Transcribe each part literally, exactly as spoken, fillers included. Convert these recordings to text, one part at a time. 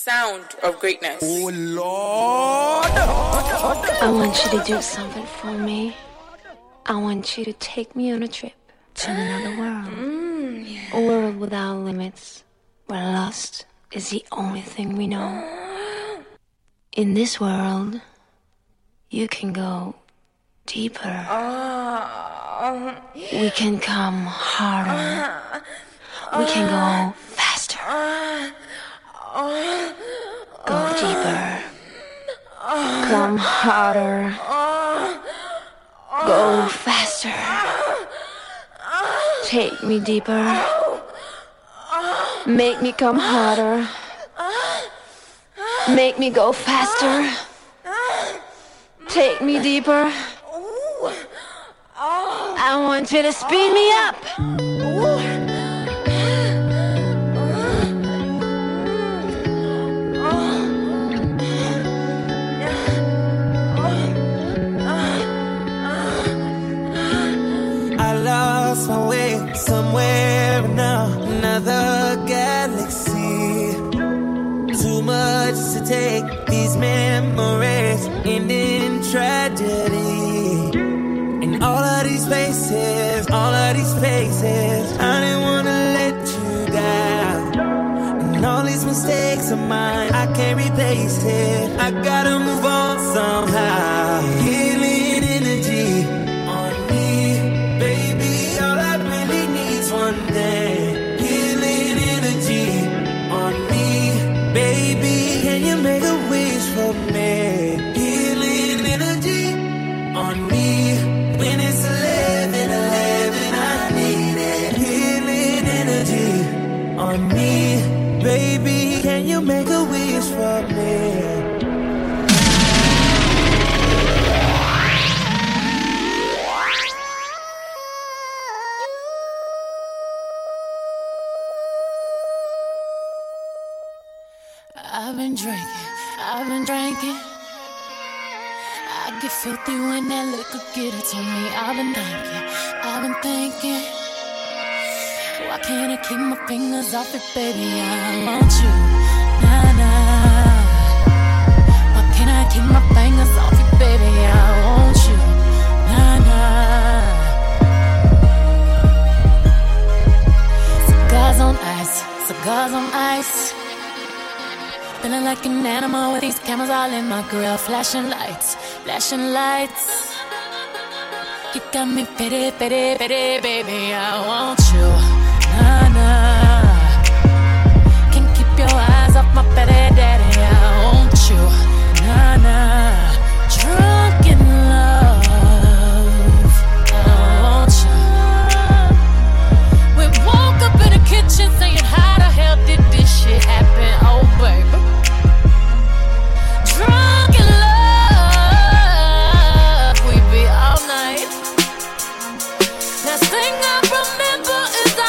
sound of greatness. Oh Lord! I want you to do something for me. I want you to take me on a trip to another world. Mm, yeah. A world without limits, where lust is the only thing we know. In this world, you can go deeper. Uh, we can come harder. Uh, we can go faster. Uh, uh, go deeper. Uh, come harder. Uh, go faster. Take me deeper. Make me come harder. Make me go faster. Take me deeper. I want you to speed me up. I lost my way somewhere in another galaxy. Too much to take, these memories end in tragedy. In all of these places, all of these faces, I didn't wanna let you down. And all these mistakes of mine, I can't replace it. I gotta move on somehow. Healing energy on me, baby, all I really need's one thing. Healing energy on me, baby, can you make a wish for me? Healing energy on me. When it's eleven eleven, I need it. Healing energy on me, baby, can you make a wish for me? I've been drinking, I've been drinking. I get filthy when that liquor get it to me. I've been thinking, I've been thinking. Why can't I keep my fingers off it, baby? I want you, nah, nah. Why can't I keep my fingers off it, baby? I want you, nah, nah. Cigars on ice, cigars on ice. Feeling like an animal with these cameras all in my grill. Flashing lights, flashing lights. You got me pity, pity, pity, baby. I want you, nah, nah. Can't keep your eyes off my petty daddy. I want you, nah, nah. Drunk in love, I want you. We woke up in the kitchen saying, how the hell did this shit happen? Oh, baby. Drunk in love, we be all night. Last thing I remember is I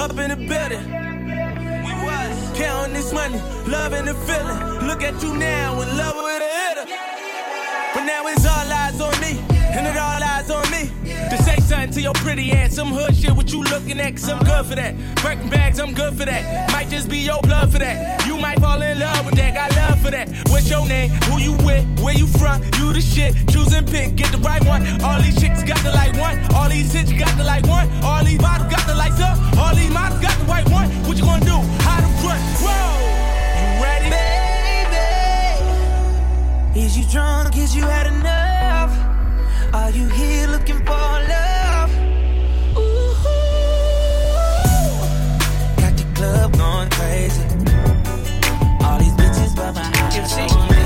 up in the building. We was counting this money, loving the feeling. Look at you now, in love with a hitter. But now it's all eyes on me, and it all eyes on me. To say something to your pretty ass, some hood shit, what you looking at, cause I'm good for that. Birkin bags, I'm good for that. Might just be your blood for that. You might fall in love with that, got love for that. What's your name, who you with, where you from, you the shit. Choose and pick, get the right one. All these chicks got the like one, all these hits got the like one. All these bottles got the lights up, all these models got the white one. What you gonna do, how to run, whoa. You ready? Baby, is you drunk, is you had enough? Are you here looking for love? Ooh, got the club going crazy. All these bitches by my house. You see me?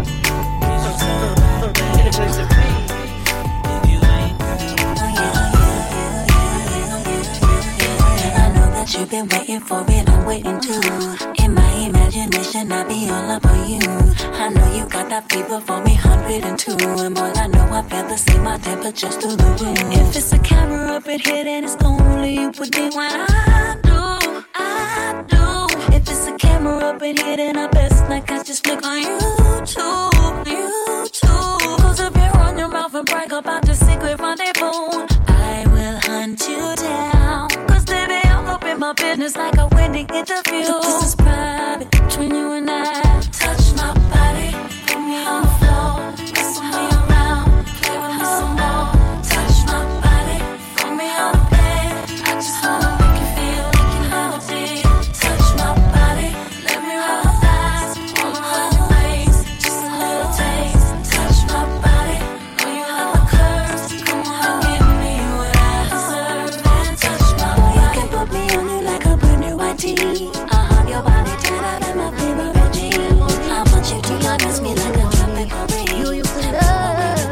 I know that you've been waiting for it, I'm waiting too. In my imagination, I be all up on you. I know you got that fever for me, one hundred two. And boy, I know I feel the same, my temperature's through the roof. If it's a camera up in here, then it's only you with me when I do, I do. If it's a camera up in here, then I best like I just flick on YouTube, YouTube. Cause if you run your mouth and brag about the secret rendezvous, I will hunt you down. Cause baby, I'm up in my business like a wedding interview. But this is private between you and I. Touch my body, put me on the floor, wrestle me around, play with me some more. Touch my body, put me on the bed. I just wanna make you feel like you never did. Touch my body, let me roll my thighs, wanna hold your waist, just a little taste. Touch my body, know you have the curves, come on and give me what I deserve. And touch my body, you can put me on you like a brand new white tee. I have your body tied up in my favorite jeans. I want you to notice me like a tropical breeze. You used to love,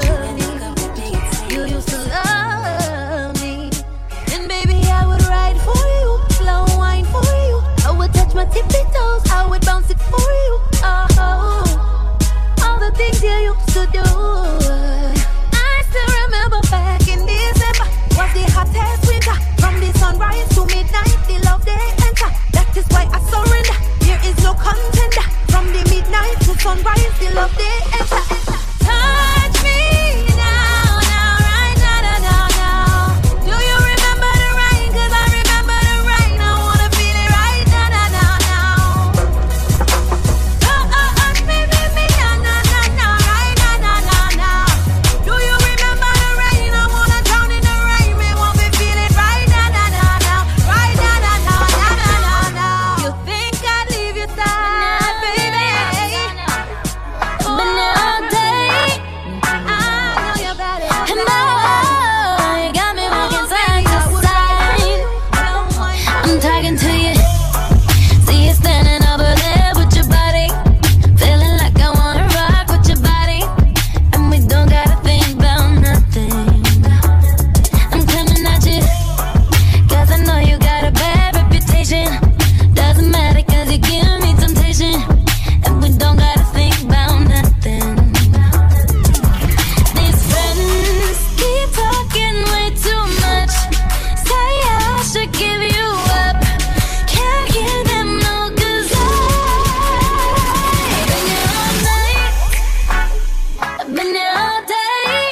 you used to love me. And baby, I would ride for you, slow wine for you. I would touch my tippy toes, I would bounce it for you. Oh, all the things you used to do. I still remember back in December was the hottest winter. From the sunrise to midnight, the love they enter. That is why I surrender. There is no contender. From the midnight to sunrise, the love they enter. Touch me now, now, right now, now, now, now. Do you remember the rain? Cause I remember the rain. I wanna feel it right now, now, now, now. Oh, oh, oh, me, me, me, now, now, now, now, right now, now, now, now. Do you remember the rain? I wanna drown in the rain. Me want me feel it right now, now, now, now. Right now, now, now, now, now, now, now. You think I'd leave your side, baby? Been there all day. I know your body. And boy, you got me walking side to side. I'm talking to you. See you standing over there with your body. Feeling like I wanna rock with your body. And we don't gotta think about nothing. I'm coming at you, cause I know you got a bad reputation. Doesn't matter cause you give me temptation. And we don't gotta think about nothing. These friends keep talking way too much. Say I should give you up. Can't give them no cause I've been here all night. I've been here all day.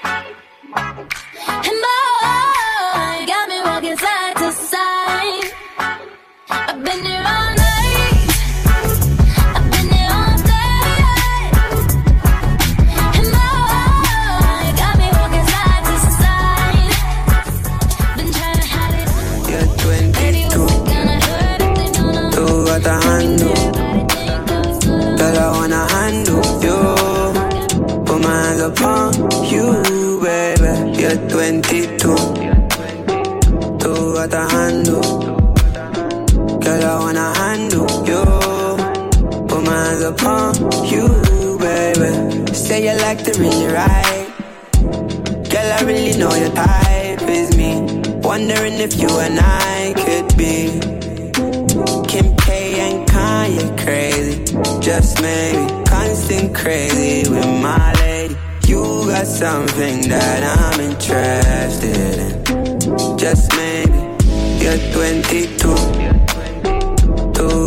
And boy, you got me walking side to side. I've been here all night. I've been here all day. And boy, you got me walking side to side. Been trying to hide it. You're twenty-two, Gonna hurt if they don't know. you got the handle. Girl, I wanna handle you. Put my hands upon you, baby. You're twenty-two, you got the handle. Girl, I wanna handle you. Put my hands upon you, baby. Say you like to really ride. Girl, I really know your type is me. Wondering if you and I could be Kim K and Kanye crazy. Just maybe constant crazy with my lady. You got something that I'm interested in. Just maybe. You're twenty-two,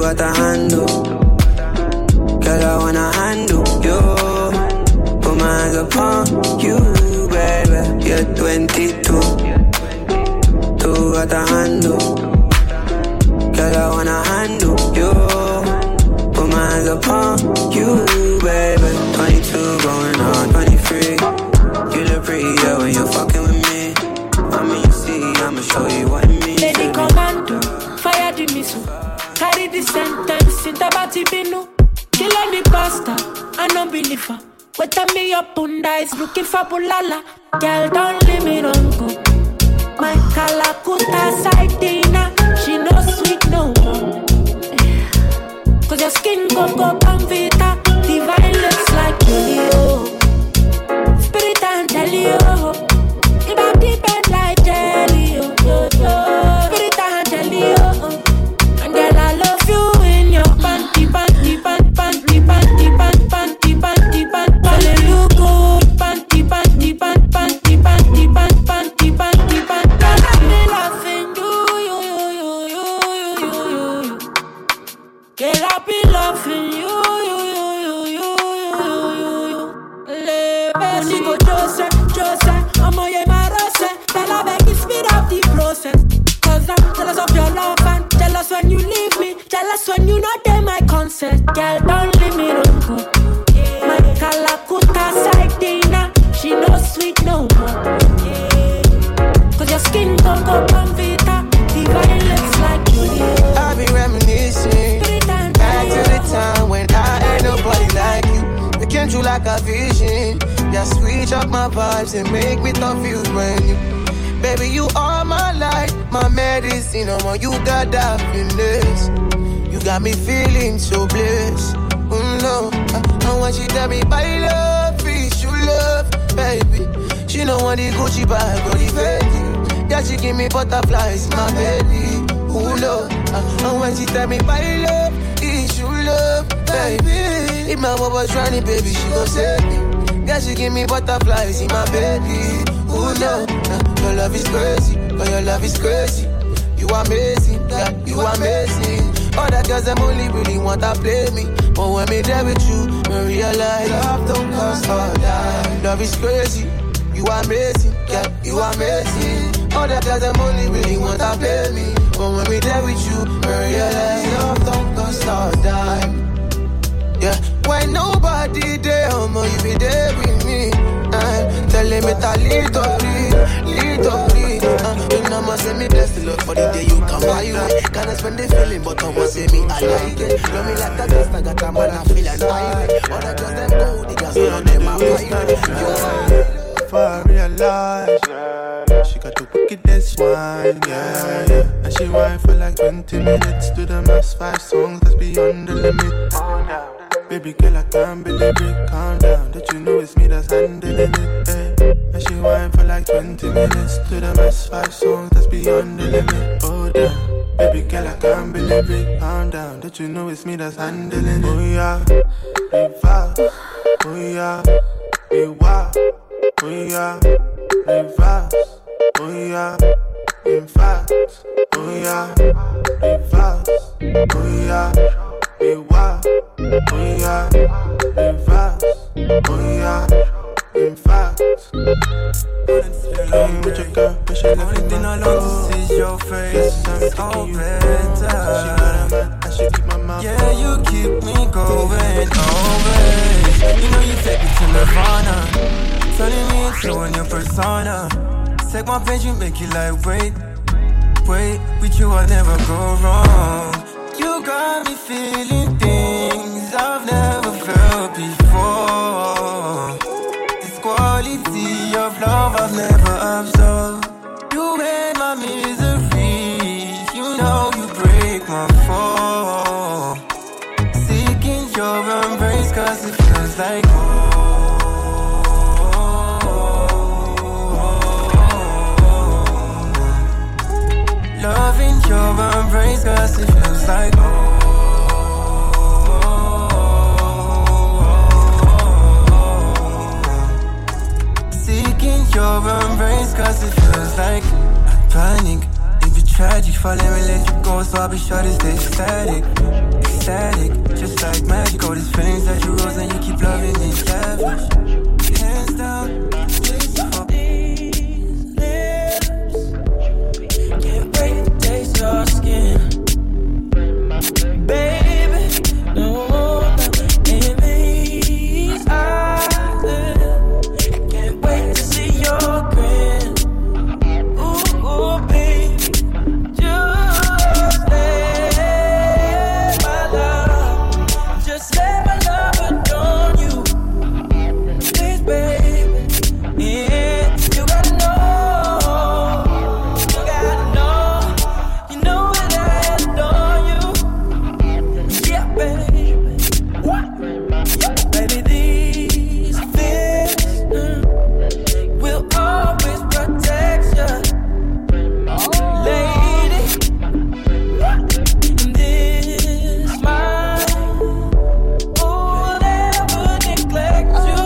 got the handle. Girl, I wanna handle you. Put my hands upon you, baby. You're twenty-two. Two got the handle. Girl, I wanna handle you. Put my hands upon you, baby. twenty-two going on twenty-three. You look pretty, yeah, when you're fucking with me. I mean, you see, I'ma show you what it means. Lady commando, fire the missile. Carry the sentence in the body binu. Kill any pasta, I don't believe her. Wait a me up on is looking for bulala. Girl, don't leave me don't go. My Kalakuta Saidina, she no sweet no more. Cause your skin go go Panvita. Divine looks like you. Spirit and tell you. If I deep end like jelly, oh, oh, oh. Spirit and tell you. And girl, I love you in your panty, panty, panty, panty, panty, panty, panty, panty, panty, panty. You good, panty, panty, panty, panty, panty, panty, panty, panty, panty. Girl, I be loving you, you, you, you, you, you, you, you. Girl, I be loving you, you, you, you, you, you, you, you. Leve, she go Jose, Jose, amo ye marose. Tell her make you speed up the process. Cause I'm jealous of your love and jealous when you leave me. Jealous when you not there my consent. Girl, don't leave me don't go. My Kalakuta Saidina, she no sweet no more. Cause your skin go go Panvita. Divine looks like you. I be reminiscing back to the time when I ain't nobody like you. You came through like a vision. Just switch up my vibes and make me confused when you. Baby, you are my light, my medicine. Oh, you got that finesse. You got me feeling so blessed. Oh no, I, I want you to tell me my love, peace, you love, baby. She don't want the Gucci bag or the Fendi. Yeah, she give me butterflies, my baby. Oh no, I, I want you to tell me my love, peace, you love, baby. If my mama was running, baby, she gon' save me. Yeah, she give me butterflies, in my baby. Oh no, uh, your love is crazy, oh your love is crazy. You amazing, yeah, you amazing. All the girls them only really want to play me, but when me there with you, I realize love don't cost all that. Love is crazy, you amazing, yeah, you amazing. All the girls them only really want to play me, but when me there with you, I realize love don't cost all that. Yeah, when nobody there, I'ma you be there with me. Uh, telling me to lead or lead, lead or lead. Uh, you know, I'ma say me blessed to look for the day you come by. Right? Can't spend the feeling, but I'ma say me I like it. Love me like that, just I got a man I feel and I. All the girls them go, the girls all of them are fire. Before I realize, she got the wickedest wine, yeah, yeah. And she whine for like twenty minutes to the mass five songs that's beyond the limit. Baby girl, I can't believe it, calm down. That you know it's me that's handling it, eh. And she whine for like twenty minutes to the mass five songs that's beyond the limit, oh damn. Baby girl, I can't believe it, calm down. That you know it's me that's handling it, oh yeah. Revive, oh yeah. Be wild, oh yeah. Revive, oh yeah. In fact, oh yeah. Revive, oh yeah. Be wild, oh yeah, reverse, oh yeah, in fact. Alone with your girl, but she only thing I want to see your face. It's all better. She got a man, I should keep my mouth. Yeah, you keep me going, always. You know you take me to Nirvana, turning me into a new persona. Take my page, you make it like wait, wait. With you I never go wrong. You got me feeling things I've never felt before. This quality of love I've never absorbed. You made my misery. You know you break my fall. Seeking your embrace cause it feels like loving your embrace cause it feels like oh, seeking your embrace cause it feels like I panic if you tragic, falling we let you go, so I'll be sure to stay ecstatic. Ecstatic, just like magic. All these feelings that you rose and you keep loving me lavish. Hands down, for these lips. Can't wait to taste your skin, baby. No, in these eyes, I can't wait to see your grin. Ooh, ooh, baby, just let my love, just let my love adorn you, please, baby. Yeah, you gotta know, you gotta know, you know that I adore you. Yeah, baby. What? Yeah, baby, these fists mm, will always protect you, lady. This mind will never neglect you.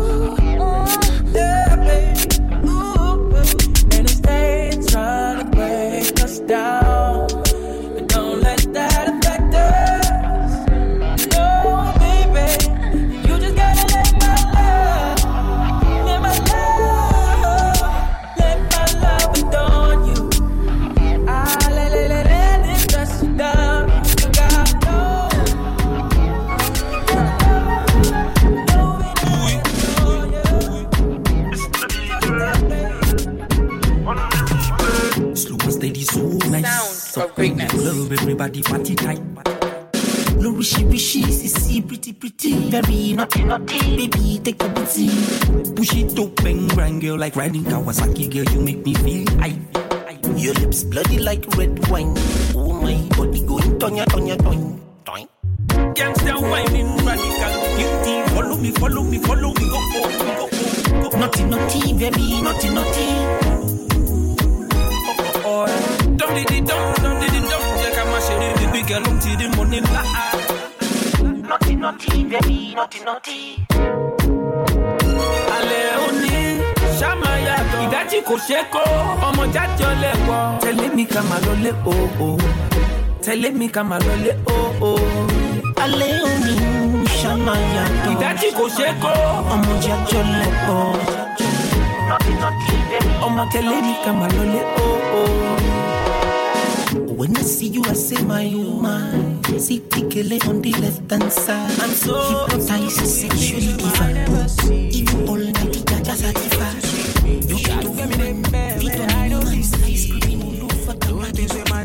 Yeah, baby. Ooh, and if they try to break us down, but don't let that affect us. No, baby, you just gotta let my love, let my love, let my love adorn you. Ah, let, let, let, let it stress you down. You gotta know. Slow and steady, so nice. Sound of greatness. Love everybody party tight. No wishy wishy, sissy, pretty pretty, very naughty naughty. Baby, take a booty, push it up and grind, girl, like riding Kawasaki. Girl, you make me feel I. Your lips bloody like red wine. Oh my body going tonya tonya tonya tonya. Gangsta whining radical beauty. Follow me, follow me, follow me. Go go go go go. Naughty naughty, very naughty naughty. Oh, don't did it, don't, don't did it, don't. Take a machine, baby girl, until the morning light. Naughty, naughty, baby, naughty, naughty. Ale oni, Shamaya, Idachi Kosheko, Omo Jajo Lewo. Tell me come alole, oh oh. Tell me come alole, oh oh. Ale oni, Shamaya, Idachi Kosheko, Omo Jajo Lewo. Naughty, naughty, baby. Omo tell me come alole, oh oh. When I see you, I say my woman. See Pikele on the left hand side. I'm so hypnotized, sexually divine. Even all night, you just satisfied. You can do me, baby. I don't need to be screaming all over the world.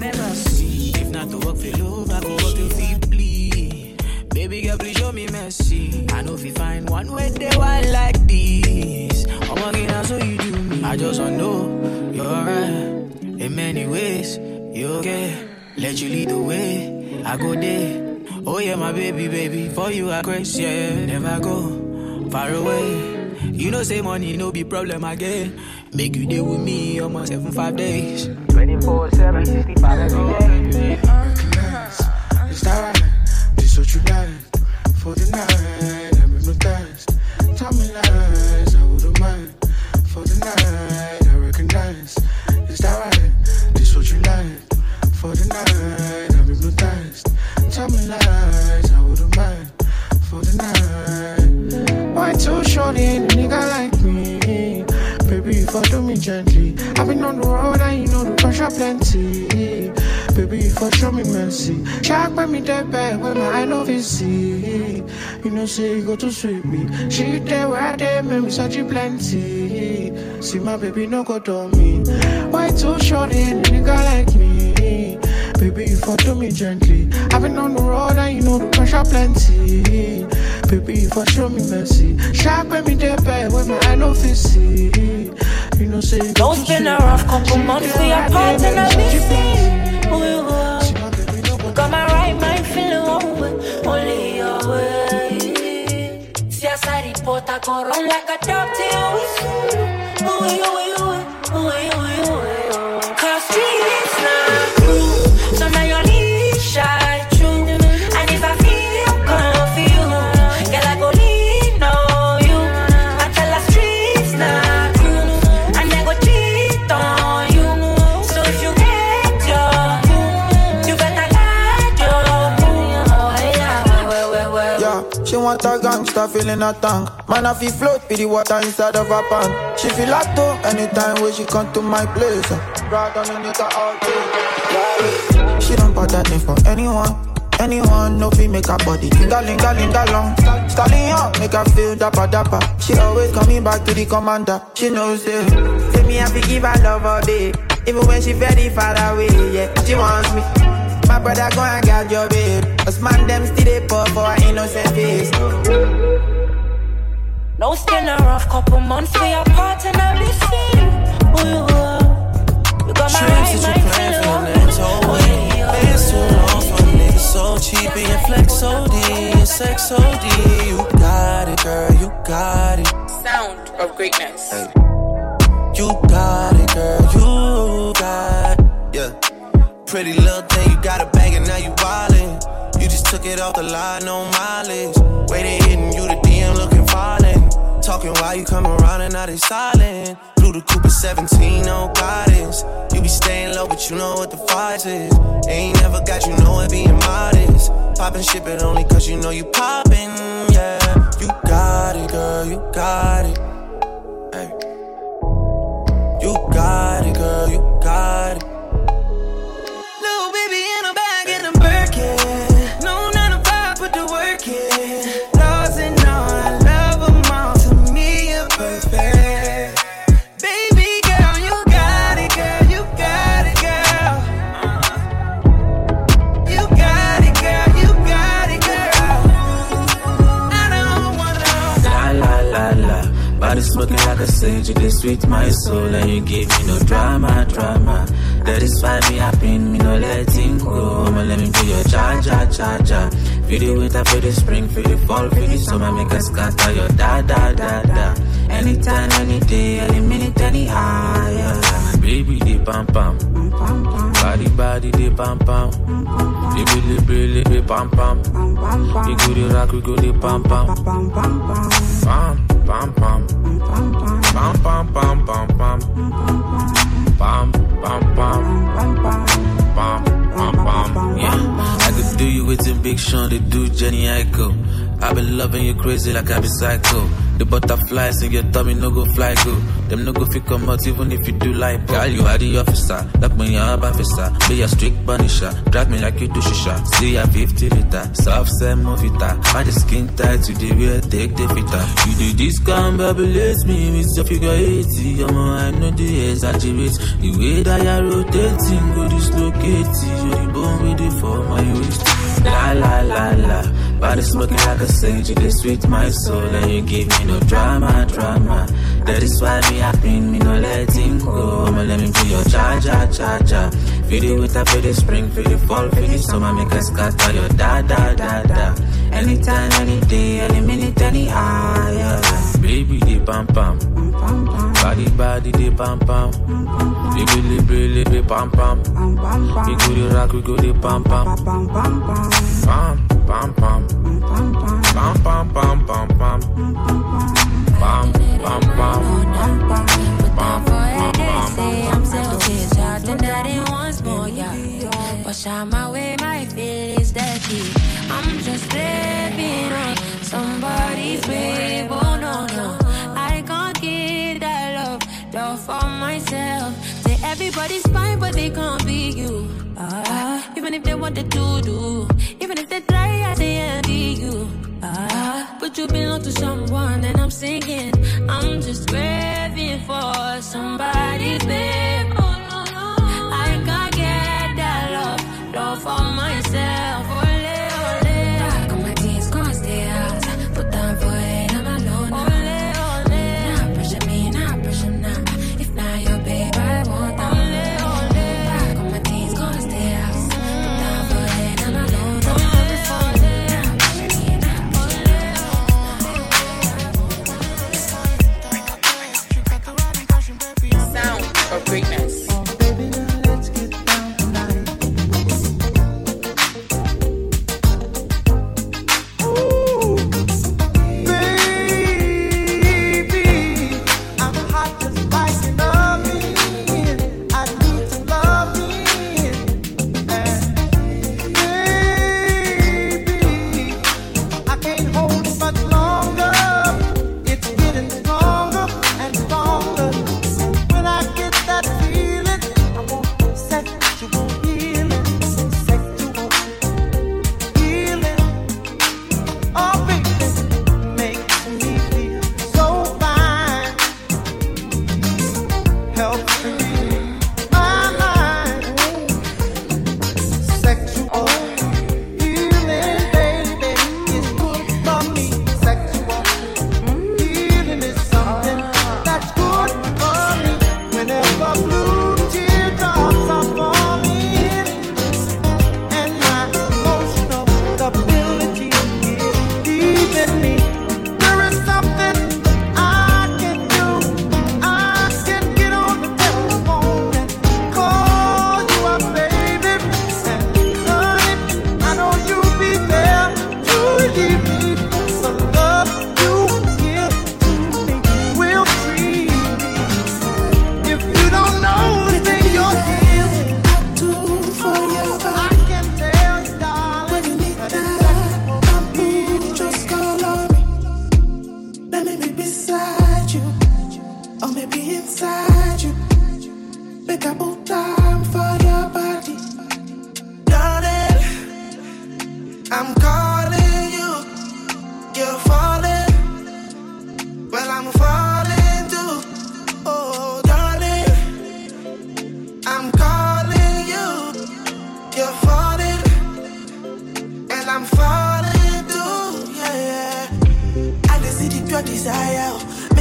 If not to work for love, I go work to feel bleed. Baby girl, please show me mercy. I know if you find one way they want like this. I'm working out so you do me. I just want to know you're right in many ways. You okay? Let you lead the way. I go there. Oh yeah, my baby, baby. For you I crazy, yeah. Never go far away. You know say money no be problem again. Make you there with me almost seven five days. twenty-four seven, sixty-five every day. Is that right? This what you like for the night? I'm hypnotized. Tell me lies, I wouldn't mind. For the night, I recognize. Is that right? This what you like for the night? I'm hypnotized. Tell me lies, I wouldn't mind. For the night, why too shorty ain't a nigga like me? Baby, if I do me gently, I've been on the road and you know the pressure plenty. Baby, if I show me mercy, shark by me that bad when my eye no see. You know, say you go to sweet me. She there where I there, make me such a plenty. See my baby no go to me. Why too short ain't a nigga like me? Baby, if I do me gently, I've been on the road and you know the pressure plenty. Baby, if I show me mercy, shark by me that bad when my eye no see. You know, say you go Don't spend a rough couple months for your part and I miss it. Got my right mind feeling over, only your way. See I side the port, I go run like a dog till you whistle. Oh, you, you, oh, you, you, cause streets not true. So now your leash shine true. And if I feel confused, girl I go lean on you. I tell the streets not true. And they go cheat on you. So if you get your not a gangster, feeling a tank. Man, I feel float with the water inside of a pan. She feel like to anytime when she come to my place. Right on the nigga all day. She don't bother me for anyone. Anyone, no fee make her body linga linga long. Stallion, make her feel dapper dapper. She always coming back to the commander. She knows it. Say me have to give her love all day. Even when she very far away, yeah, she wants me. My brother go and get your babe. Us man them still they pour for her innocent face. No skin a rough couple months we apart and I be seen. Ooh, you got my right mind full of it's too long for niggas so cheap and flex O D and sex O D. You got it, girl, you got it. Sound of greatness. Hey. You got it, girl, you got it. Yeah. Pretty little thing, you got a bag and now you wildin'. You just took it off the line, no mileage. Waiting, hitting you the D M looking violent. Talking while you come around and now they silent. Blew the Cooper seventeen, no guidance. You be staying low, but you know what the fight is. Ain't never got you know it being modest. Poppin' shit, but only cause you know you poppin', yeah. You got it, girl, you got it. Hey. You got it, girl, you got it. Little baby in a bag in a Birkin. No nine to five, put the work in. Lost and all, I love them all. To me, you're perfect. Baby girl, you got it, girl, you got it, girl. You got it, girl, you got it, girl. I don't wanna. La la la la. Body smoking like a sage, you dey sweet my soul. And you give me no drama, drama. That is why me happy, me no letting go. I'ma let me be your charger, charger. Feel the winter, feel the spring, feel the fall, feel the summer. Make us scatter your da, da, da, da. Anytime, any day, any minute, any hour. Baby, they pam pam. Body, body, they pam pam. Baby, baby, baby, pam pam. We go the rock, we go the pam pam. Pam, pam, pam. Pam, pam, pam, pam, pam, pam, pam, pam, pam, pam, pam, pam, pam. Yeah, I could do you with Big Sean, they do Jenny Aiko. I been loving you crazy like I be psycho. The butterflies in your tummy no go fly go. Them no go fit come out even if you do like girl, you are the officer, like me your officer. Be a strict punisher, drag me like you do shisha. See a fifty liter, soft sand movita. Why the skin tight to the real take the fitter. You do this come babylate me, miss your figure eighty. I'm I know the exaggerate. The way that you're rotating, go dislocate. You're the bone with it for my waist. La la la la. Body smoking like a sage, you dey sweet my soul. And you give me no drama, drama. That is why me happy, me no letting go. I'ma let me be your charger, charger. Feel the winter, feel the spring, feel the fall, feel the summer. Make us scatter your da, da, da, da. Anytime, any day, any minute, any hour, yeah. Baby, they pam pam. Body, body, they pam pam. Baby, baby, baby, pam pam. We go the rock, we go the pam pam. Pam, pam, pam. Pam, pam, pam, pam, pam, pam, pam, pam, pam, pam, pam, pam, say I'm selfish, I think that it wants more, yeah. Wash out my way, my feelings dirty. I'm just living on somebody's wave, oh no, no. I can't get that love, love for myself. Say everybody's fine, but they can't be you. Ah, even if they wanted to do, even if they try, I say envy you. Ah, but you belong to someone, and I'm singing. I'm just craving for somebody's babe. Oh, no, no. I can't get that love, love for myself. Ole, ole. Back on my teens, gonna stay out. Put down for it, I'm alone. Ole, ole. Nah, pressure me, nah, pressure nah. If not your babe, I want that. Ole, ole. Back on my teens, gonna stay out. Put down for it, I'm alone. Nah, pressure me, nah, Sound of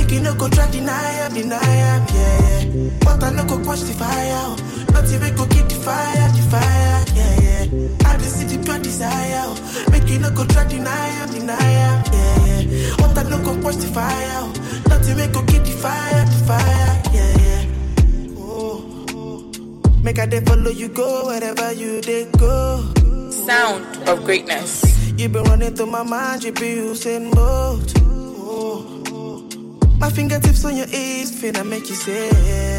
Make you no go try deny am, deny am, yeah, yeah. But I no go quench the fire, not even go keep the fire, the fire, yeah, yeah. I just see the pure desire, make you no go try deny am, deny am, yeah, yeah. But I no go quench the fire, not even go keep the fire, the fire, yeah, yeah. Oh, make I dey follow you go wherever you dey go. Sound of greatness. You been running through my mind, you be using both. Oh. My fingertips on your hips, finna make you say,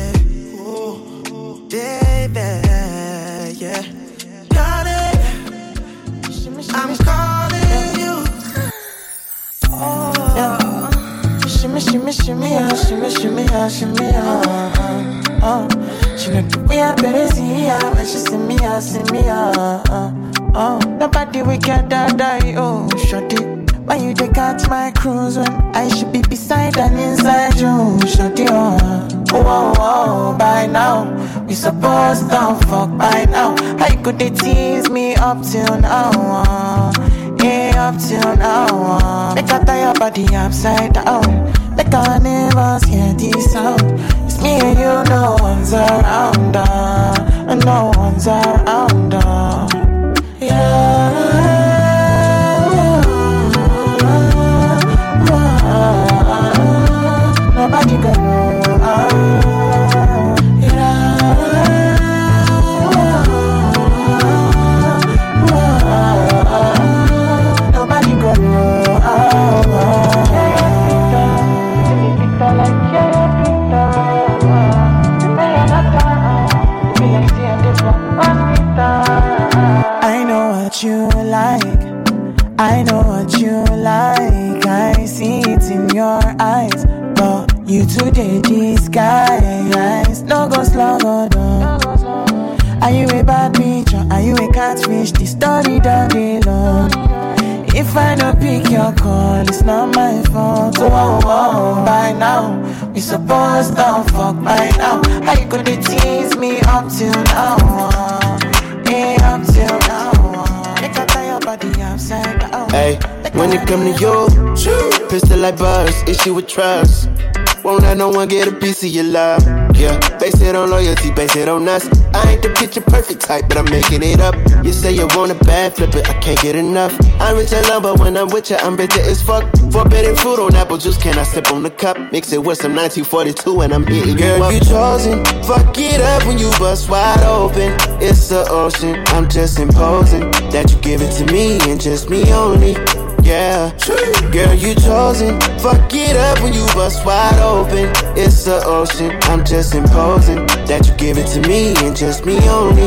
oh, baby, yeah. Got it, I'm calling you. Oh, yeah. Shimmy, shimmy, shimmy, yeah, shimmy, shimmy, yeah, shimmy, yeah. Oh, she know the way I better see ya when she see me, I see me, yeah. Oh, nobody we can die, oh, shawty. Why you dey catch my cruise when I should be beside and inside you? Shawty, oh, oh, oh, by now we supposed to fuck by now. How you could they tease me up till now? Uh, yeah, up till now. Uh, make I tie your body upside down. Make I never hear this sound. It's me and you, no one's around. Uh, no one's around. Uh, yeah. Nobody got no uh, yeah. Nobody got no I know what you like. I know what you like. I see it in your eyes. But you today disguise. No go slow, go down. Are you a bad bitch or are you a catfish? The story don't be long. If I don't pick your call, it's not my fault. Oh, oh, oh, by now we supposed to fuck by now. How you gonna tease me up till now? Yeah, up till now. Make I tie your body upside down. Hey, when it come to you, pistol like buzz, issue with trust. Won't let no one get a piece of your love. Yeah, base it on loyalty, base it on us. I ain't the picture perfect type, but I'm making it up. You say you want a bad flip it, I can't get enough. I'm rich and love, but when I'm with you, I'm bitter as fuck. Forbidden fruit on apple juice, can I sip on the cup? Mix it with some nineteen forty-two and I'm hitting you up. Girl, you chosen, fuck it up when you bust wide open. It's the ocean, I'm just imposing that you give it to me and just me only. Yeah, girl, you chosen. Fuck it up when you bust wide open. It's the ocean, I'm just imposing that you give it to me and just me only.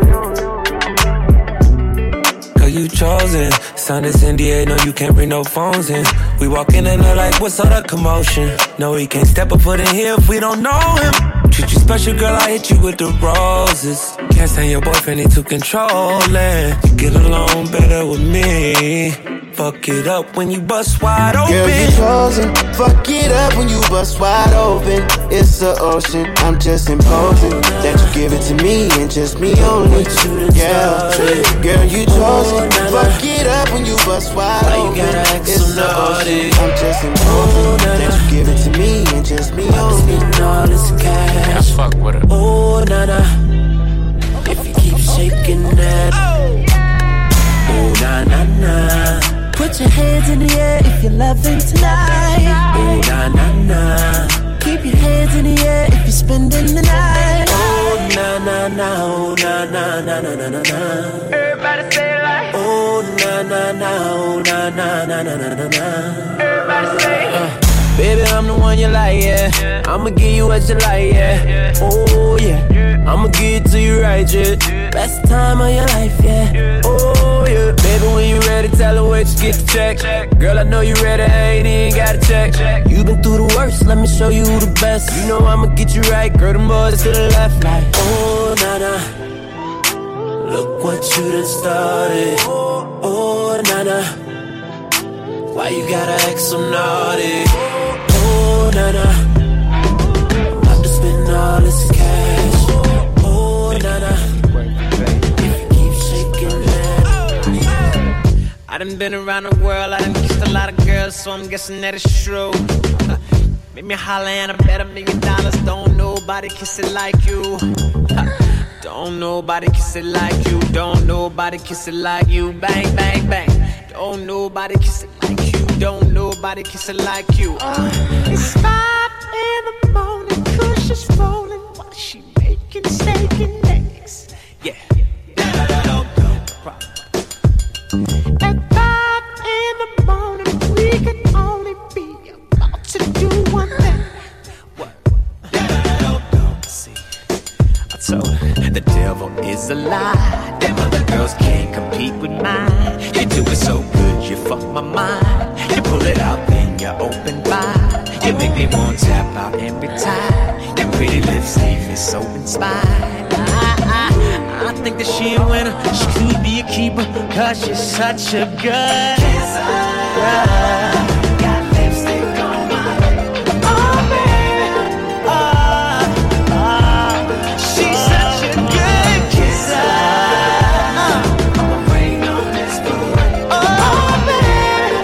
Girl, you chosen. Sign this N D A, no, you can't bring no phones in. We walk in and they're like, what's all that commotion? No, he can't step a foot in here if we don't know him. Treat you special, girl, I hit you with the roses. Can't stand your boyfriend, he too controlling. You get along better with me. Fuck it up when you bust wide open. Girl, you chosen. Fuck it up when you bust wide open. It's the ocean, I'm just imposing that you give it to me and just me only. Yeah, girl, you chosen. Fuck it up when you bust wide open. It's the ocean, I'm just imposing that you give it to me and just me only. All this cash, fuck with it. Oh, nana, if you keep shaking that. Oh, na na na. Put your hands in the air if you're loving tonight. Oh, na na na. Keep your hands in the air if you're spending the night. Oh, na na na. Oh, na na na na na na na. Everybody say it like. Oh, na na na. Oh, na na na na na na na. Everybody say it. Uh. Baby, I'm the one you like, yeah. I'ma give you what you like, yeah. Oh, yeah. I'ma give it to you right, yeah. Best time of your life, yeah. Oh, yeah. Baby, when you ready, tell her where you get the check. Girl, I know you ready, I ain't even gotta check. You been through the worst, let me show you the best. You know I'ma get you right, girl, them boys to the left, like. Oh, na-na. Look what you done started. Oh, na-na. Why you gotta act so naughty? Oh, na-na. I'm about to spend all this cash. Oh, na-na. If you keep shaking that. I done been around the world, I done kissed a lot of girls, so I'm guessing that it's true. Make me holler and I bet a million dollars. Don't nobody kiss it like you. Don't nobody kiss it like you. Don't nobody kiss it like you. Bang, bang, bang. Don't nobody kiss it like you. Don't nobody kiss it like you. Uh, it's five in the morning, kush is rolling while she making steak and eggs. Yeah. At five in the morning, we can only be about to do one thing. What? See, I told her the devil is a lie. Them other girls can't compete with mine. You do it so good, you fuck my mind. You pull it out, then you open wide. You make me want to tap out every time. Your pretty lips leave me so inspired. I, I, I think that she a winner. She could be a keeper, cause she's such a good kisser. Got lipstick on my lip. Oh baby, oh, oh. She's such a good kisser. I'ma bring on this parade. Oh baby,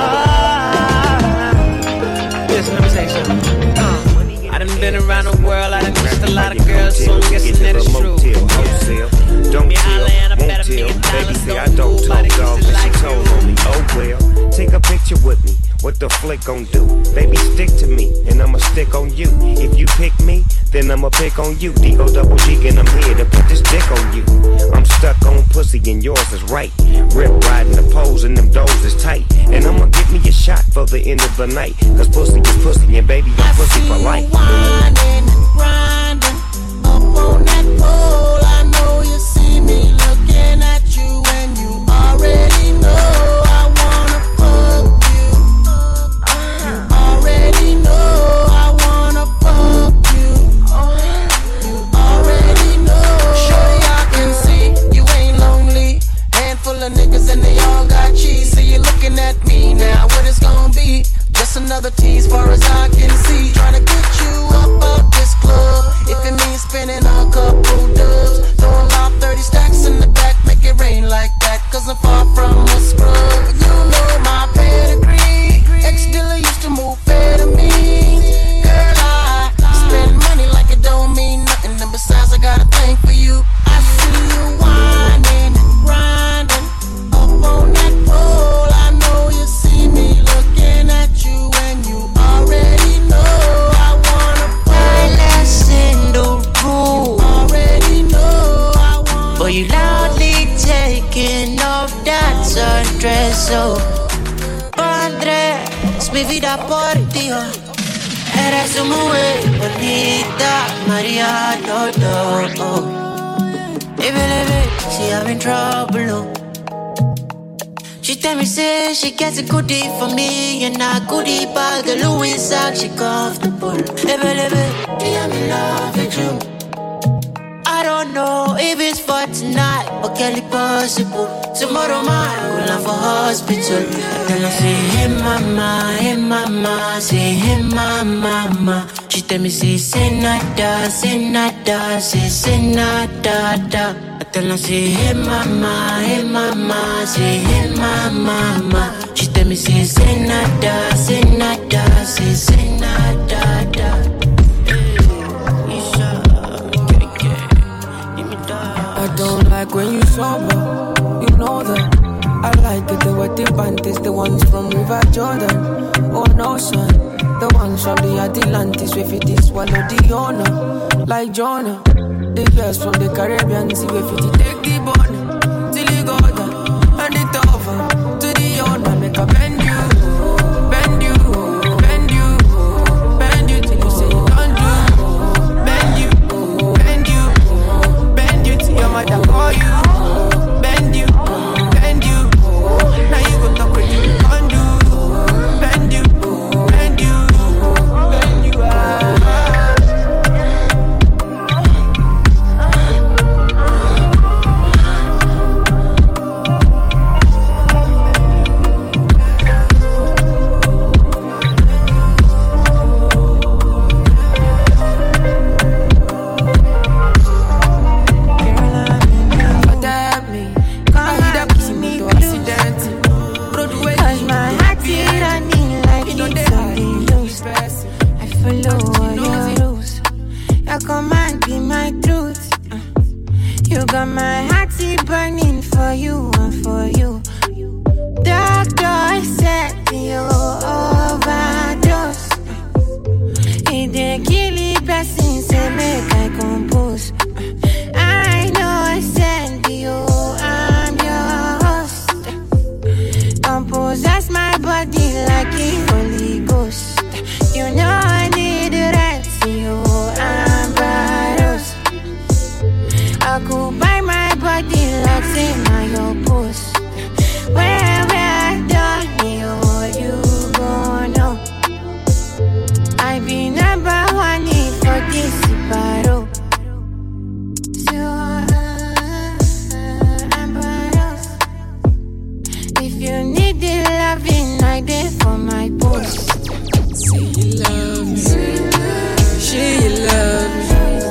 oh. Listen, let me say something. uh, I done been around the world, I done kissed a lot of girls, so I'm guessing that it's true. Don't tell, won't tell, baby say I don't talk, dog, but she told on me. Oh well, take a picture with me, what the flick gon' do? Baby stick to me, and I'ma stick on you. If you pick me, then I'ma pick on you. D O double G and I'm here to put this dick on you. I'm stuck on pussy and yours is right. Rip riding the poles and them doors is tight. And I'ma give me a shot for the end of the night. Cause pussy is pussy and baby I'm pussy for life. Grinding, grinding, up on that pole. I know you see me looking at you and you already know I wanna fuck you. You already know I wanna fuck you. You already know. Shorty, I can see you ain't lonely. Handful of niggas and they all got cheese. So you looking at me now, what it's gonna be? Just another tease far as I can see. Trying to get you up out this club. If it means spending a couple dubs, throw about thirty stacks in the back, make it rain like that. Cause I'm far from a scrub. You know my pedigree. Ex-dealer used to move fair to me. Girl, I spend money like it don't mean nothing. And besides, I got a thing for you. I see you whining, grinding, up on that pole. I know you see me looking at you and you already know I wanna play. Lesson the rule. Already know I wanna. For you loudly taking off that sundress. So Padre, es mi vida por ti. Eres una mujer bonita, María, no, no, oh. Baby, baby, see I'm in trouble, oh. She tell me, say she gets a goodie for me. And a goodie bag, the Louis sack, she comfortable. Hey, baby, I'm in love with you. I don't know if it's for tonight, but can it possible? Tomorrow, man, we'll have a hospital. And then I say, hey, mama, hey, mama, say, hey, mama. She tell me, say, say nada, say nada, say, say nada, da. Then I say, hey mama, hey mama, say, hey mama. She tell me, say, say nada, say nada, say, say nada, da. I don't like when you sober, you know that. I like it, the wetty panties, the ones from River Jordan. Oh no, son, the ones from the Atlantis, where fit is swallow the owner, like Jonah. The girls from the Caribbean, see where fit take the bone, till he go down, and it over, to the owner, make a bend you, bend you, bend you, bend you, till you say you can't do, bend you, bend you, bend you, till your mother call you, bend you, bend you, now you go talk with you can't do, bend you, bend you, bend you, ah. lower your rules. Your command be my truth. You got my heart burning for you and for you. Doctor said you overdose. He did kill the person, say make I compose. I know I send you, I'm your host. Compose that's my body like the Holy Ghost. You know I need the right to you, I'm Barros. I could buy my body like say my your post. Where where I done you, you gon' know. I be number one for this battle. So uh, I'm Barros. If you need the loving, I did for my post. Say you love me, say you love me.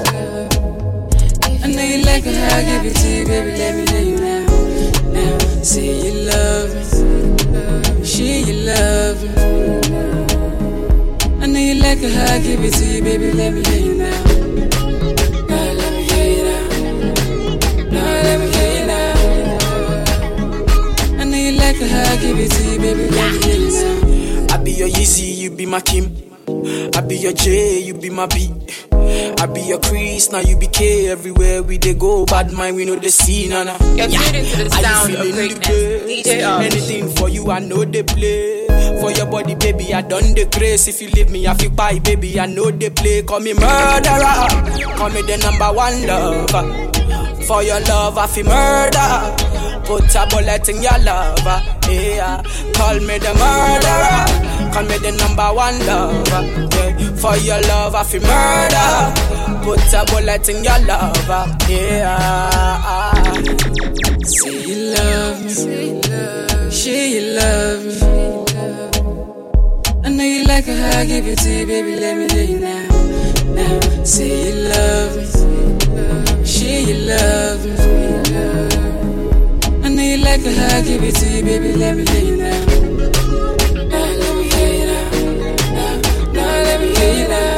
I know you like it, how I give it to you, baby, let me hear you now. Now, say you love me, say you love me. I know you like it, how I give it to you, baby, let me hear you now. Now let me hear you now. Now let me hear you now. I know you like it, how I give it to you, baby, let me hear you now. I be your Yeezy, you be my Kim. I be your J, you be my B. I be your Chris, now you be K. Everywhere we dey go, bad mind, we know the scene, Nana. You're yeah. tuned into the sound of greatness. D J Osh. Anything for you, I know they play. For your body, baby, I done the grace. If you leave me, I feel bye, baby, I know they play. Call me murderer, call me the number one lover. For your love, I feel murder. Put a bullet in your lover, yeah. Call me the murderer, call me the number one lover, yeah. For your love, I feel murder. Put a bullet in your lover, yeah. Say you love me, say you love me. I know you like it, how I give it to you, baby, let me hear you now. Now, say you love me, say you love me. I know you like it, how I give it to you, baby, let me hear you now. Now let me hear you now. Now, now let me hear you now.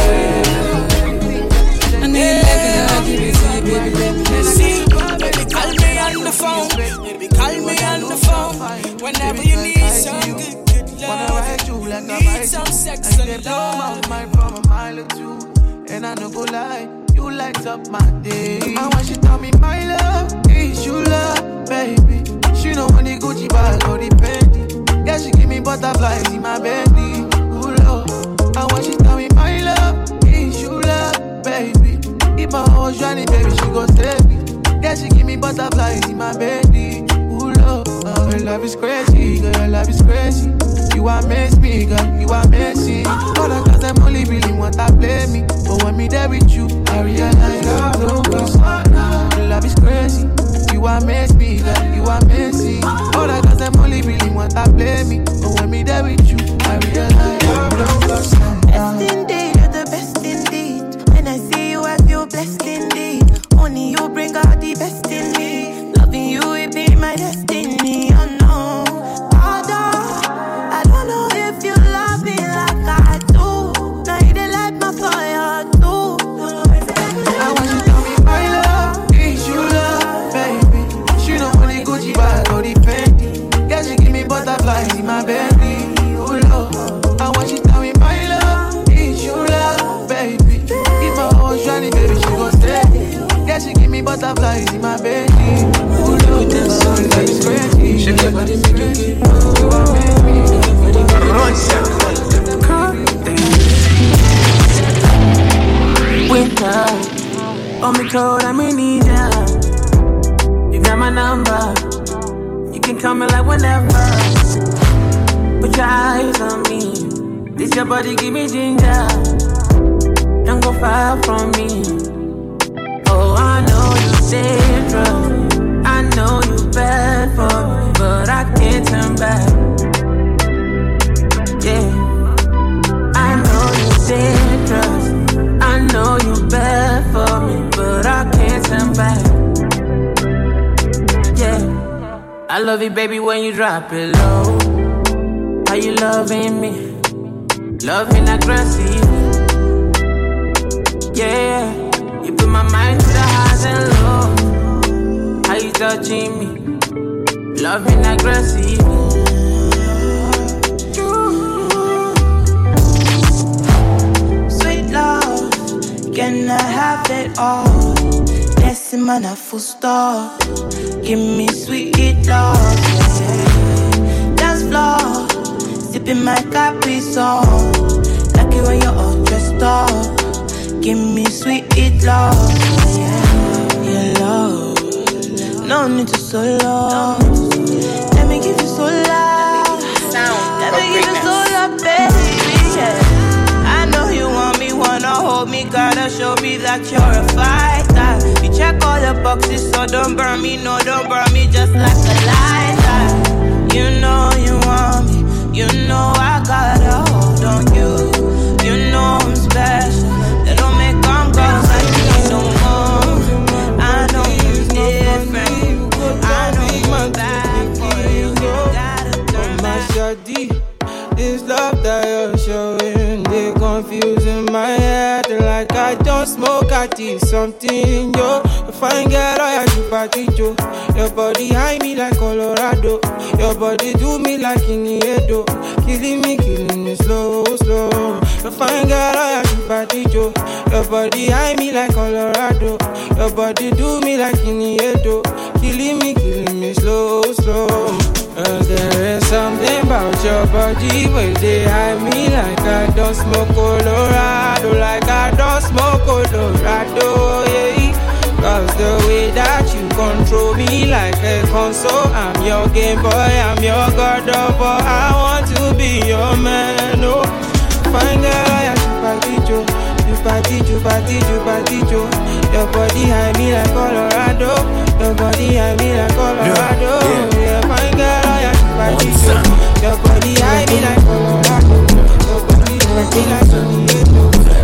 I know you like it, how I give it to you, baby, let me hear you now. Baby, call me on the phone. Baby, call me on the phone. Whenever you need some good, good love, need some sex and love. My from a mile or two, and I no go lie, you light up my day. And when she tell me my love, is you love, baby. She know when the Gucci bag or the Fendi. Yeah, she give me butterflies in my belly. Ooh, love. And when she tell me my love, is you love, baby. If my horse running, baby, she go save me. Yeah, she give me butterflies in my belly. Ooh, love. Oh, your love is crazy, girl, your love is crazy. You amaze me, girl, you amazing. All the cause them only really want to play me. But when me there with you, I realize love don't go smart now. Your love is crazy. You amaze me, girl, you amazing. All the cause them only really want to play me. But when me there with you, I realize love don't go smart now. Best indeed, you're the best indeed. When I see you, I feel blessed indeed. Only you bring out the best in me. Loving you, it be my destiny. Oh no, Father, I don't know if you love me like I do. Now you dey light my fire too. I want you to tell me my love is you love, baby. She know when the Gucci bag or the Fendi. Yeah, she give me butterflies in my belly. Oh Lord, I want you to tell me my love is you love, baby. If my horse running, baby, she go steady. Yeah, she give me butterflies in my belly. Oh Lord, this song is crazy. She give me crazy. You amaze me. Winter, on me cold, I'm in need ya. You got my number, you can call me like whenever. Put your eyes on me, this your body give me ginger. Don't go far from me. Oh, I know you dangerous, I know you bad for me, but I can't turn back. Yeah, I know you dangerous, I know you bad for me, but I can't turn back. Yeah, I love you, baby, when you drop it low. How you loving me? Loving aggressive. Yeah, you put my mind to the highs and lows. How you touching me? Loving aggressive. Sweet love, can I have it all? Blessing man a full stop. Give me sweet love, yeah. Dance floor, sipping my Capri Sun. Like it when you're all dressed up. Give me sweet love, yeah. Your love, no need to so long. Let me give you so loud. Let me give you so loud, baby, yeah. I know you want me, wanna hold me, gotta show me that you're a fighter. You check all the boxes, so don't burn me, no, don't burn me, just like a lighter. You know you want me, you know I gotta hold on you. You know I'm special, they don't make them girls like me no more. I know you're different, I know you're bad for you. You gotta turn my shawty, this love that you're showing, they confusing my head like I don't smoke. I did something, yo. If I ain't get all your party, Joe. Your body high me like Colorado. Your body do me like Iniedo. Killing me, killing me slow, slow. If I ain't get all your party, Joe. Your body high me like Colorado. Your body do me like Iniedo. Killing me, killing me slow, slow. Uh, there is something about your body where they hide me like I don't smoke Colorado, like I don't smoke Colorado, yeah. Cause the way that you control me like a console, I'm your Game Boy, I'm your God of all. I want to be your man, oh. Fine girl, I am Chupaticho, Chupaticho, Chupaticho, Chupaticho. Your body hide me like Colorado. Your body hide me like Colorado. Yeah, yeah, fine girl, I am Chupaticho. Your body hide me like Colorado. Your body hide me like Colorado.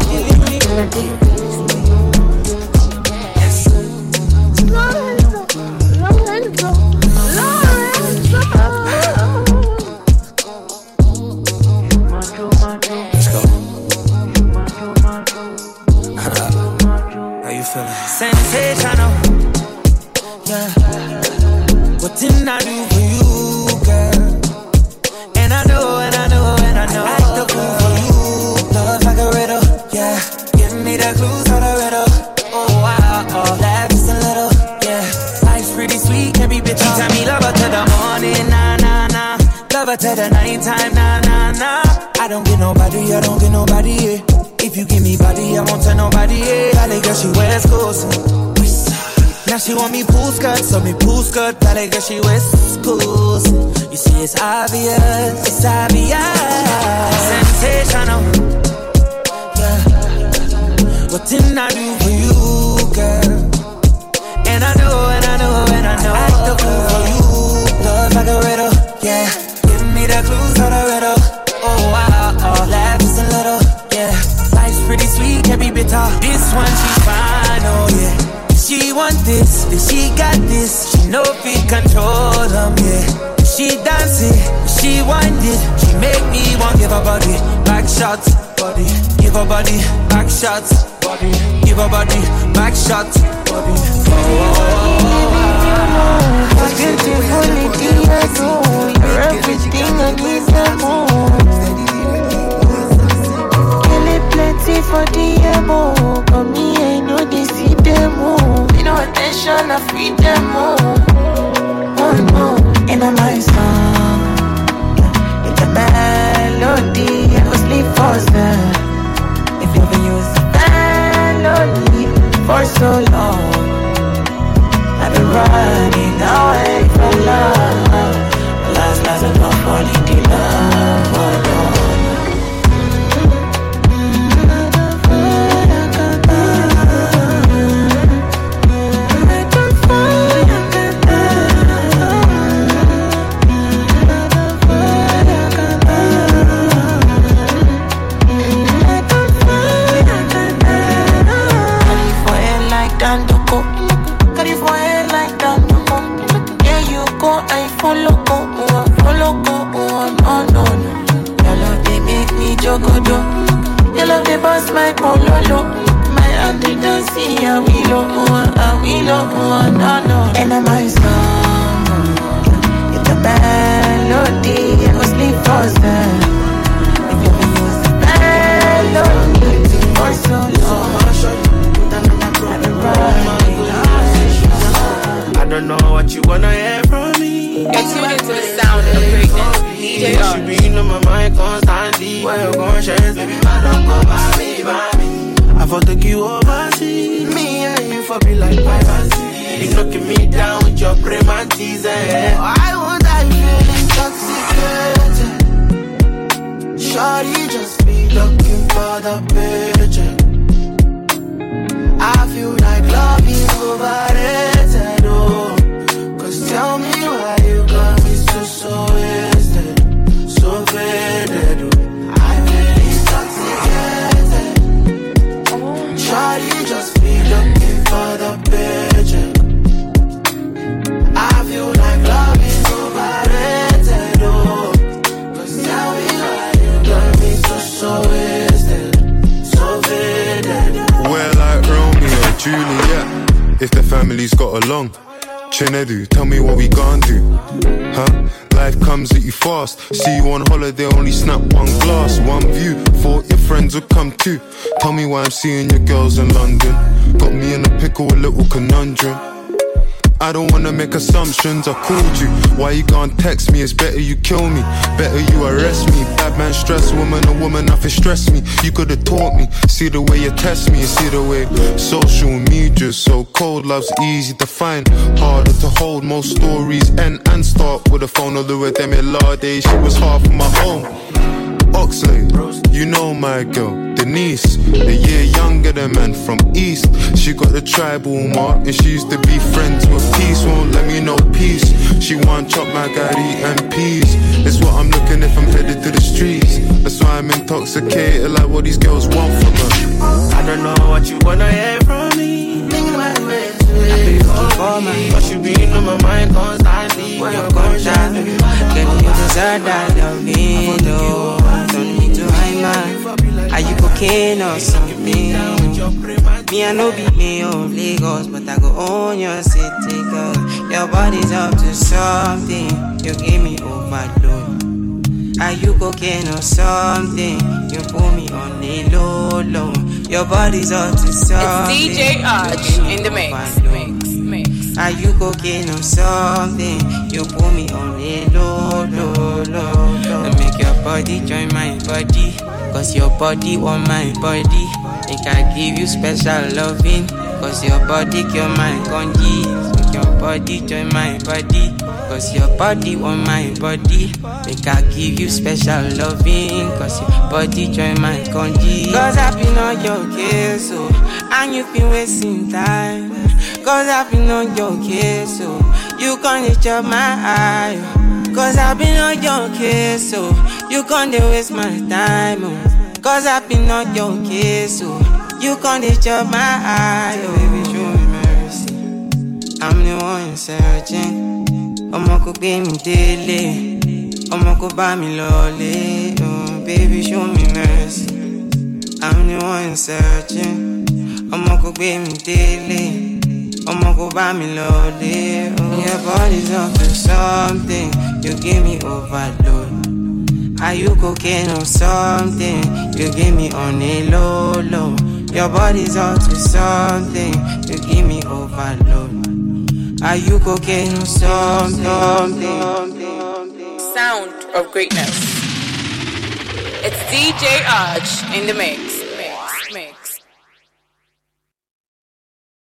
Sensational, yeah. What didn't I do for you, girl? And I know, and I know, and I know. Act the fool for you, love like a riddle, yeah. Give me the clues for the riddle. Oh wow, oh, laugh just a little, yeah. Life's pretty sweet, can be bitchy. Tell me love her till the morning, nah nah nah. Love her till the night time, nah nah nah. I don't get nobody, I don't get nobody, yeah. If you give me body, I won't tell nobody, yeah. Valley girl, she wears clothes. Now she want me pool skirt, so me pool skirt. Valley girl, she wears schools. You see, it's obvious, it's obvious. Sensational, yeah. What didn't I do for you, girl? And I know, and I know, and I know. Act the fool for you, love like a riddle, yeah. Give me the clues for the riddle. Oh wow, oh, laugh just a little, yeah. Life's pretty sweet, can be bitter. This one she's fine, oh yeah. She want this, then she got this. She know if we control them, yeah. She dance it, she want it. She make me want give her body back shots, body. Give her body back shots, body. Give her body back shots, body. Oh, oh, oh, oh. Beautiful Diego, you're everything I need and more. Plenty for the emo, but me I know they see them all. You know attention, I feed them all. Oh no, in my song, it's a melody. I go sleep for them. If you ever use a melody for so long, I've been running away from love. Last night I don't fall into love. Oh no. Jogodo, you love the boss, my pololo. My and they don't see how we look one, how we look one, no, no. And I'm my song, it's a melody, I go sleep for them. If you use the melody, for so long, put another problem. I don't know what you wanna hear from me. You're tuned into the sound of greatness. D J You should be on my mind constantly. Where you gon' share, baby, man, don't go by me, by me. I for take you overseas. Me and you for be like privacy. You knocking me down with your prem and tease. Why would I feel intoxicated? Shawty just be looking for the picture. I feel like love is overrated, oh. Cause tell me why you got me so, so wasted, so faded, oh. I feel intoxicated. Shawty just be looking for the picture. I feel like love is overrated, oh. Cause tell me why you got me so, so wasted, so faded. We're like Romeo and Juliet, if the families got along. Chinedu, tell me what we gon' do, huh? Life comes at you fast. See you on holiday, only snap one glass, one view. Thought your friends would come too. Tell me why I'm seeing your girls in London. Got me in a pickle, a little conundrum. I don't wanna make assumptions, I called you. Why you can't text me? It's better you kill me, better you arrest me. Bad man stress, woman, a woman, nothing stress me. You could've taught me, see the way you test me. See the way social media's so cold. Love's easy to find, harder to hold. Most stories end and start with a phone. All the way them in law days, she was half of my home. Oxley, you know my girl, Denise, a year younger than man from East. She got the tribal mark and she used to be friends with Peace. Won't let me know peace. She want chop my gari and peas. It's what I'm looking if I'm headed to the streets. That's why I'm intoxicated, like what these girls want from me. I don't know what you wanna hear from me. I feel you for me, but you be on my mind constantly. When you're conscious, girl, you deserve that loving, though. Don't need to hide, man. Are you cocaine or something? Me, I know be me of Lagos, but I go own your city, girl. Your body's up to something. You give me overload. Are you cocaine or something? You put me on a low, low. Your body's up to something. It's D J Arch in the mix, mix, mix. Are you cocaine or something? You put me on a low, low, low, low. And make your body join my body, cause your body want my body. Make I give you special loving, cause your body cure my condition. Make your body join my body, cause your body want my body. Make I give you special loving, cause your body join my condition. Cause I've been on your case, so, and you've been wasting time. Cause I've been on your case, so you can't reach my eye. Cause I've been on your case, so you can't waste my time. Cause I've been on your case, so you can't reach my eye. Oh, baby, show me mercy. I'm the one searching. I'ma go pay me daily. I'ma go buy me lolly. Oh, baby, show me mercy. I'm the one searching. I'ma go pay me daily. I'ma go buy me lolly. Oh, your body's up to something. You give me overload. Are you cocaine or something? You give me on a low, low. Your body's up to something. You give me overload. Are you cocaine or something? Sound of greatness. It's D J Arch in the mix.